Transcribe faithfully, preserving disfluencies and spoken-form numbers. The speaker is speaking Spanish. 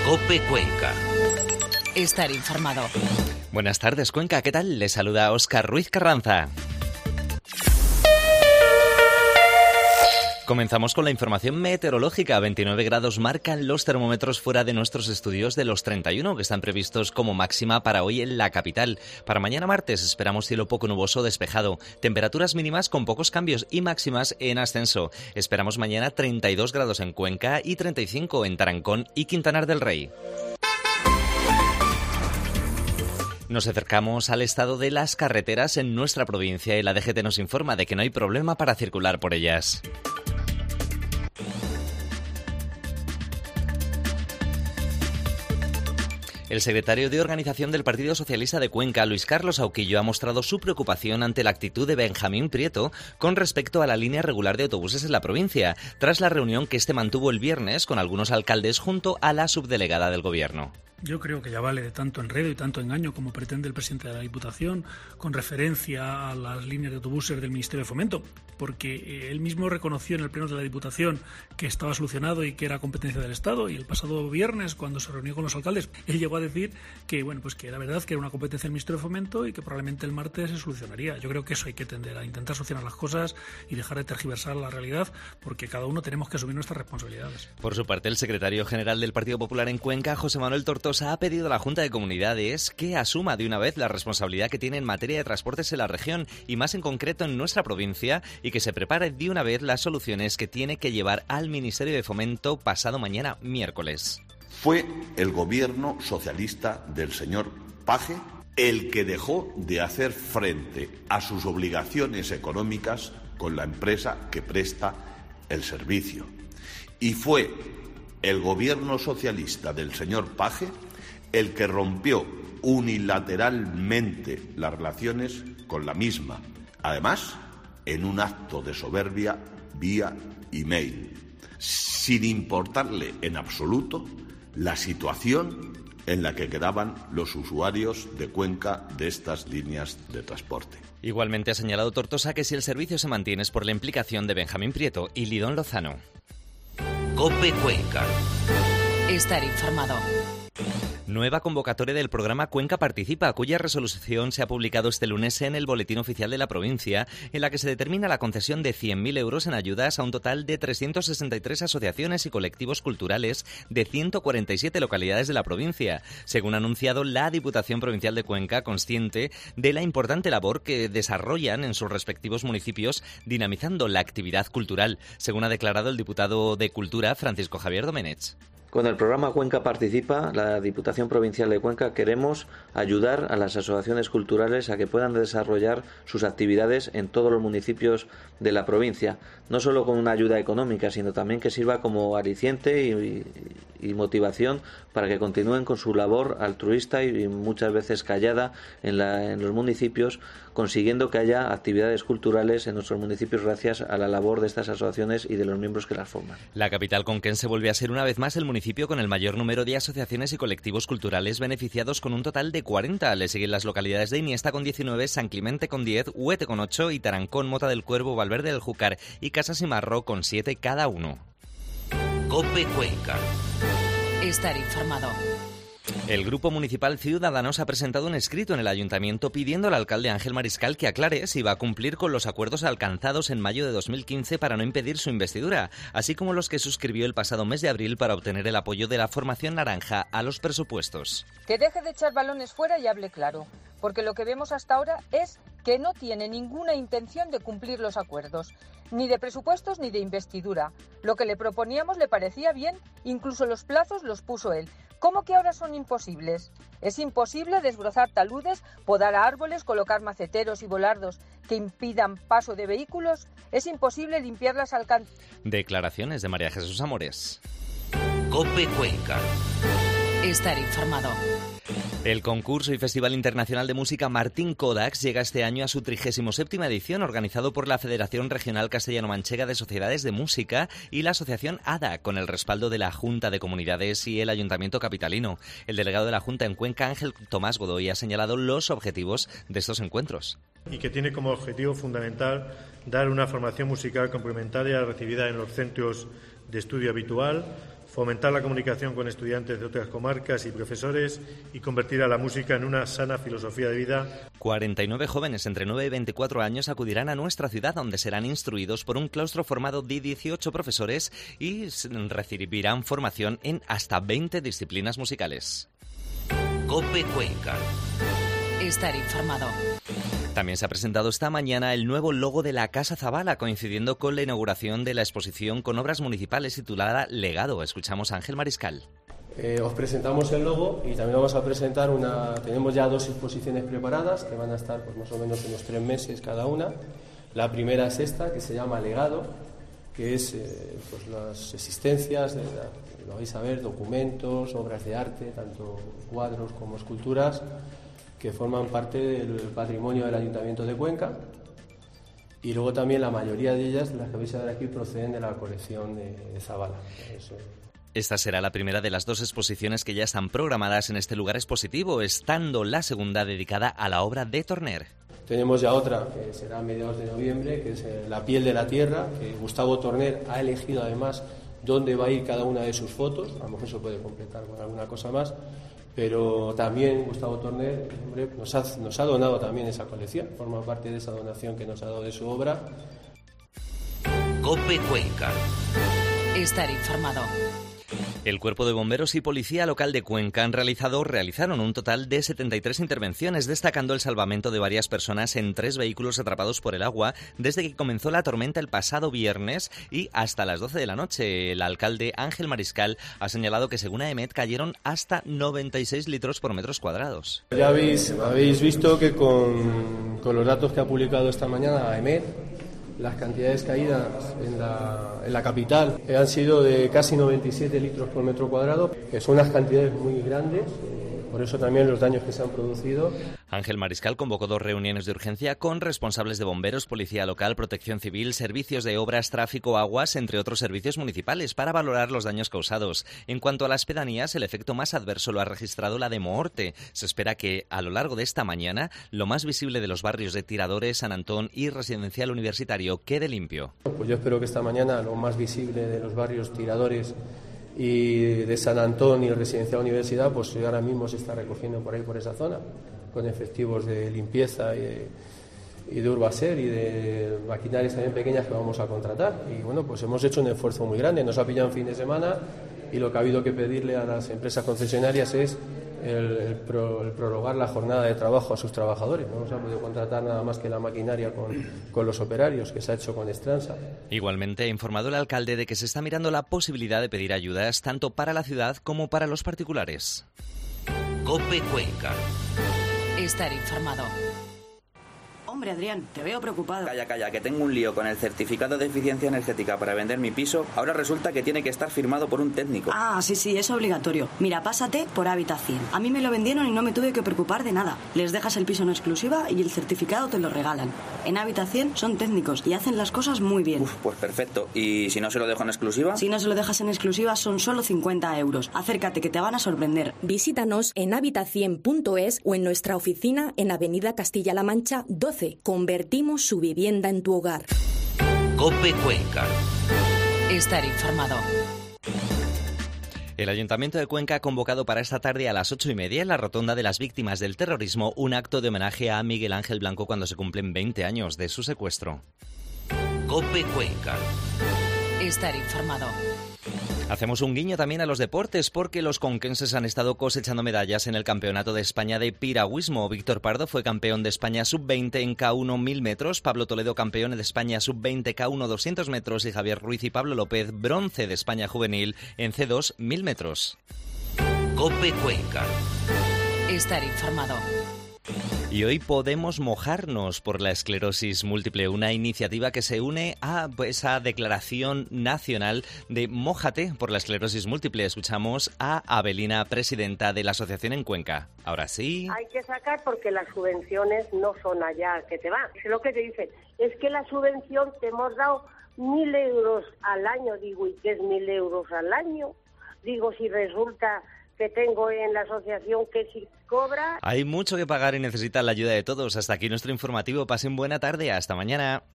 COPE Cuenca. Estar informado. Buenas tardes, Cuenca. ¿Qué tal? Les saluda Óscar Ruiz Carranza. Comenzamos con la información meteorológica. veintinueve grados marcan los termómetros fuera de nuestros estudios de los treinta y uno que están previstos como máxima para hoy en la capital. Para mañana martes esperamos cielo poco nuboso despejado, temperaturas mínimas con pocos cambios y máximas en ascenso. Esperamos mañana treinta y dos grados en Cuenca y treinta y cinco en Tarancón y Quintanar del Rey. Nos acercamos al estado de las carreteras en nuestra provincia y la D G T nos informa de que no hay problema para circular por ellas. El secretario de Organización del Partido Socialista de Cuenca, Luis Carlos Auquillo, ha mostrado su preocupación ante la actitud de Benjamín Prieto con respecto a la línea regular de autobuses en la provincia, tras la reunión que este mantuvo el viernes con algunos alcaldes junto a la subdelegada del Gobierno. Yo creo que ya vale de tanto enredo y tanto engaño como pretende el presidente de la Diputación con referencia a las líneas de autobuses del Ministerio de Fomento, porque él mismo reconoció en el Pleno de la Diputación que estaba solucionado y que era competencia del Estado, y el pasado viernes, cuando se reunió con los alcaldes, él llegó a decir que bueno, pues que era verdad que era una competencia del Ministerio de Fomento y que probablemente el martes se solucionaría. Yo creo que eso hay que tender a intentar solucionar las cosas y dejar de tergiversar la realidad, porque cada uno tenemos que asumir nuestras responsabilidades. Por su parte, el secretario general del Partido Popular en Cuenca, José Manuel Tortosa, ha pedido a la Junta de Comunidades que asuma de una vez la responsabilidad que tiene en materia de transportes en la región y más en concreto en nuestra provincia, y que se prepare de una vez las soluciones que tiene que llevar al Ministerio de Fomento pasado mañana miércoles. Fue el gobierno socialista del señor Paje el que dejó de hacer frente a sus obligaciones económicas con la empresa que presta el servicio. Y fue el gobierno socialista del señor Paje el que rompió unilateralmente las relaciones con la misma, además en un acto de soberbia vía email, sin importarle en absoluto la situación en la que quedaban los usuarios de Cuenca de estas líneas de transporte. Igualmente ha señalado Tortosa que si el servicio se mantiene es por la implicación de Benjamín Prieto y Lidón Lozano. COPE Cuenca. Estar informado. Nueva convocatoria del programa Cuenca Participa, cuya resolución se ha publicado este lunes en el Boletín Oficial de la provincia, en la que se determina la concesión de cien mil euros en ayudas a un total de trescientas sesenta y tres asociaciones y colectivos culturales de ciento cuarenta y siete localidades de la provincia, según ha anunciado la Diputación Provincial de Cuenca, consciente de la importante labor que desarrollan en sus respectivos municipios dinamizando la actividad cultural, según ha declarado el diputado de Cultura, Francisco Javier Domenech. Con el programa Cuenca Participa, la Diputación Provincial de Cuenca queremos ayudar a las asociaciones culturales a que puedan desarrollar sus actividades en todos los municipios de la provincia, no solo con una ayuda económica, sino también que sirva como aliciente y, y, y motivación para que continúen con su labor altruista y muchas veces callada en, la, en los municipios, consiguiendo que haya actividades culturales en nuestros municipios gracias a la labor de estas asociaciones y de los miembros que las forman. La capital conquense vuelve a ser una vez más el municipio con el mayor número de asociaciones y colectivos culturales beneficiados, con un total de cuarenta. Le siguen las localidades de Iniesta con diecinueve, San Clemente con diez, Huete con ocho y Tarancón, Mota del Cuervo, Valverde del Júcar y Casas y Marro con siete cada uno. COPE Cuenca. Estar informado. El Grupo Municipal Ciudadanos ha presentado un escrito en el Ayuntamiento pidiendo al alcalde Ángel Mariscal que aclare si va a cumplir con los acuerdos alcanzados en mayo de dos mil quince para no impedir su investidura, así como los que suscribió el pasado mes de abril para obtener el apoyo de la formación naranja a los presupuestos. Que deje de echar balones fuera y hable claro, porque lo que vemos hasta ahora es que no tiene ninguna intención de cumplir los acuerdos, ni de presupuestos ni de investidura. Lo que le proponíamos le parecía bien, incluso los plazos los puso él. ¿Cómo que ahora son imposibles? Es imposible desbrozar taludes, podar árboles, colocar maceteros y volardos que impidan paso de vehículos. Es imposible limpiar las alcantarillas. Declaraciones de María Jesús Amores. COPE Cuenca. Estar informado. El concurso y Festival Internacional de Música Martín Kodaks llega este año a su trigésima séptima edición, organizado por la Federación Regional Castellano-Manchega de Sociedades de Música y la Asociación A D A, con el respaldo de la Junta de Comunidades y el Ayuntamiento capitalino. El delegado de la Junta en Cuenca, Ángel Tomás Godoy, ha señalado los objetivos de estos encuentros. Y que tiene como objetivo fundamental dar una formación musical complementaria recibida en los centros de estudio habitual, fomentar la comunicación con estudiantes de otras comarcas y profesores y convertir a la música en una sana filosofía de vida. cuarenta y nueve jóvenes entre nueve y veinticuatro años acudirán a nuestra ciudad, donde serán instruidos por un claustro formado de dieciocho profesores y recibirán formación en hasta veinte disciplinas musicales. COPE Cuenca. Estar informado. También se ha presentado esta mañana el nuevo logo de la Casa Zabala, coincidiendo con la inauguración de la exposición con obras municipales titulada Legado. Escuchamos a Ángel Mariscal. Eh, os presentamos el logo y también vamos a presentar una... Tenemos ya dos exposiciones preparadas que van a estar pues, más o menos unos tres meses cada una. La primera es esta, que se llama Legado, que es eh, pues, las existencias, de la, lo vais a ver, documentos, obras de arte, tanto cuadros como esculturas, que forman parte del patrimonio del Ayuntamiento de Cuenca, y luego también la mayoría de ellas, de las que vais a ver aquí, proceden de la colección de, de Zabala. Eso. Esta será la primera de las dos exposiciones que ya están programadas en este lugar expositivo, estando la segunda dedicada a la obra de Torner. Tenemos ya otra, que será a mediados de noviembre, que es La piel de la tierra, que Gustavo Torner ha elegido además dónde va a ir cada una de sus fotos, a lo mejor se puede completar con alguna cosa más, pero también Gustavo Torner hombre, nos, ha, nos ha donado también esa colección, forma parte de esa donación que nos ha dado de su obra. COPE Cuenca. Estar informado. El Cuerpo de Bomberos y Policía Local de Cuenca han realizado, realizaron un total de setenta y tres intervenciones, destacando el salvamento de varias personas en tres vehículos atrapados por el agua desde que comenzó la tormenta el pasado viernes y hasta las doce de la noche. El alcalde Ángel Mariscal ha señalado que según AEMET cayeron hasta noventa y seis litros por metros cuadrados. Ya habéis, habéis visto que con, con los datos que ha publicado esta mañana AEMET, las cantidades caídas en la, en la capital han sido de casi noventa y siete litros por metro cuadrado, que son unas cantidades muy grandes, eh, por eso también los daños que se han producido. Ángel Mariscal convocó dos reuniones de urgencia con responsables de bomberos, policía local, protección civil, servicios de obras, tráfico, aguas, entre otros servicios municipales, para valorar los daños causados. En cuanto a las pedanías, el efecto más adverso lo ha registrado la de Mohorte. Se espera que, a lo largo de esta mañana, lo más visible de los barrios de Tiradores, San Antón y Residencial Universitario quede limpio. Pues yo espero que esta mañana lo más visible de los barrios Tiradores y de San Antón y Residencial Universidad, pues ahora mismo se está recogiendo por ahí, por esa zona, con efectivos de limpieza y de, y de Urbaser y de maquinarias también pequeñas que vamos a contratar. Y bueno, pues hemos hecho un esfuerzo muy grande, nos ha pillado un fin de semana y lo que ha habido que pedirle a las empresas concesionarias es el, el, pro, el prorrogar la jornada de trabajo a sus trabajadores. No se ha podido contratar nada más que la maquinaria con, con los operarios, que se ha hecho con Estransa. Igualmente ha informado el alcalde de que se está mirando la posibilidad de pedir ayudas tanto para la ciudad como para los particulares. COPE Cuenca. Estar informado. Hombre, Adrián, te veo preocupado. Calla, calla, que tengo un lío con el certificado de eficiencia energética para vender mi piso. Ahora resulta que tiene que estar firmado por un técnico. Ah, sí, sí, es obligatorio. Mira, pásate por Hábitat cien. A mí me lo vendieron y no me tuve que preocupar de nada. Les dejas el piso en exclusiva y el certificado te lo regalan. En Hábitat cien son técnicos y hacen las cosas muy bien. Uf, pues perfecto. ¿Y si no se lo dejo en exclusiva? Si no se lo dejas en exclusiva son solo cincuenta euros. Acércate, que te van a sorprender. Visítanos en hábitat cien punto es o en nuestra oficina en Avenida Castilla-La Mancha doce. Convertimos su vivienda en tu hogar. COPE Cuenca. Estar informado. El Ayuntamiento de Cuenca ha convocado para esta tarde a las ocho y media en la Rotonda de las Víctimas del Terrorismo un acto de homenaje a Miguel Ángel Blanco cuando se cumplen veinte años de su secuestro. COPE Cuenca. Estar informado. Hacemos un guiño también a los deportes porque los conquenses han estado cosechando medallas en el Campeonato de España de Piragüismo. Víctor Pardo fue campeón de España sub veinte en K uno mil metros, Pablo Toledo campeón de España sub veinte K uno doscientos metros y Javier Ruiz y Pablo López bronce de España juvenil en C dos mil metros. COPE Cuenca. Estar informado. Y hoy podemos mojarnos por la esclerosis múltiple, una iniciativa que se une a esa declaración nacional de Mójate por la esclerosis múltiple. Escuchamos a Abelina, presidenta de la asociación en Cuenca. Ahora sí. Hay que sacar porque las subvenciones no son allá que te van. Es lo que te dicen. Es que la subvención te hemos dado mil euros al año. Digo, ¿y qué es mil euros al año? Digo, si resulta que tengo en la asociación que si cobra... Hay mucho que pagar y necesitan la ayuda de todos. Hasta aquí nuestro informativo. Pasen buena tarde. Hasta mañana.